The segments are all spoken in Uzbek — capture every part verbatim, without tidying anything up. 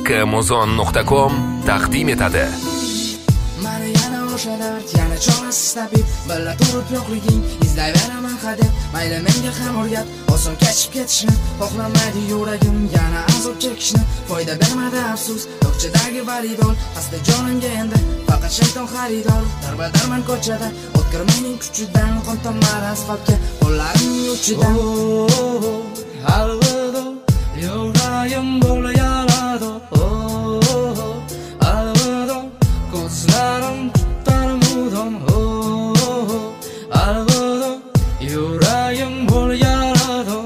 k muzon nuqta com taqdim etadi. Mani yana o'sha dard, yana chorasiz tabib, billa turib yo'qliging izlayveraman hadeb. Mayli menga ham o'rgat, oson kechib ketishni xohlamaydi yuragim, yana azob chekishni foyda bermadi afsus. Yo'qchidagi validol, xasta jonimga endi faqat shayton xaridor. Darbadarman ko'chada, o'tkir mening kuchidan, qon tomar asfaltga qo'llarimning uchidan. Alvido, yuragim bo'la yarado. Alvido, ko'zlarim tutar mudom. Alvido, yuragim bo'la yarado.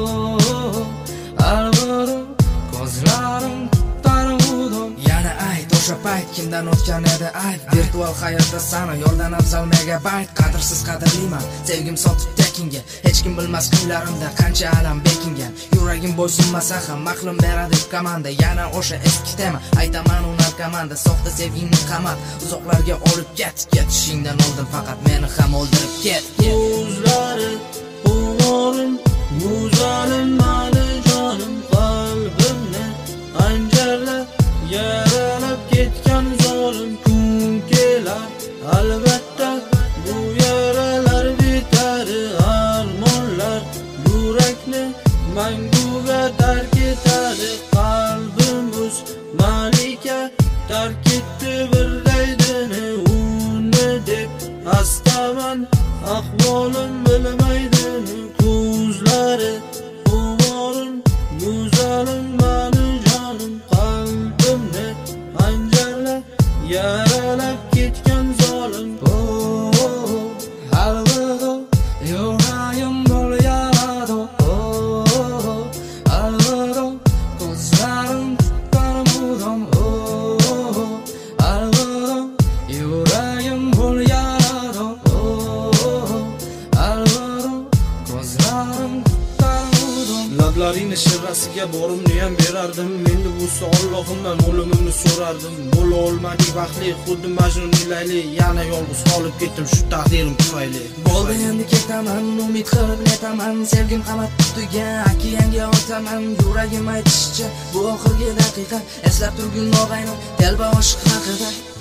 Alvido, ko'zlarim tutar mudom. Yana ayt, o'sha payt kimdan o'tgan edi ayt. Virtual hayotda sana yo'ldan afzal megabayt. Qadrsiz qadrliman, sevgim sotib tekinga. Hech kim bilmas kunlarimda qancha alam bekingan. Yuragim bo'ysunmasa ham maqlim beradi komanda. Yana o'sha eski tema, aytaman u narkomanda. Soxta sevgingni qamat, uzoqlarga olib ket. Ketishingdan oldin faqat meni ham o'ldirib ket. Ko'zlari o'g'rim, go'zalim mani jonim, qalbimni anjarlab yaralab ketgan zolim kun kelar. Albatta bu yaralar bitadi, armonlar yurakni manguga tark etadi. Qalbim o'z malika tark etdi bir daydini, uni deb astaman ahvolim bilmaydini. Ko'zlari o'g'rim, go'zalim mani jonim, qalbimni anjarlab yaralab ketgan zolim. Alvido, yuragim bo'la yarado. Alvido, ko'zlarim tutar mudom. Alvido, yuragim bo'la yarado. Alvido, ko'zlarim tutar mudom. Lablaringni shirrasiga borimni ham berardim. Endi bu Allohimdan o'limimni so'rardim. Bo'la olmadik baxtli, xuddi Majnun Layli. Yana yolg'iz qolib ketdim shu taqdirim tufayli. Bo'ldi endi ketaman, umid qilib netaman. Sevgim qamat tugan okeanga o'taman. Yuragim aytishicha bu oxirgi daqiqa. Eslab turgin og'ayni, telba oshiq haqida.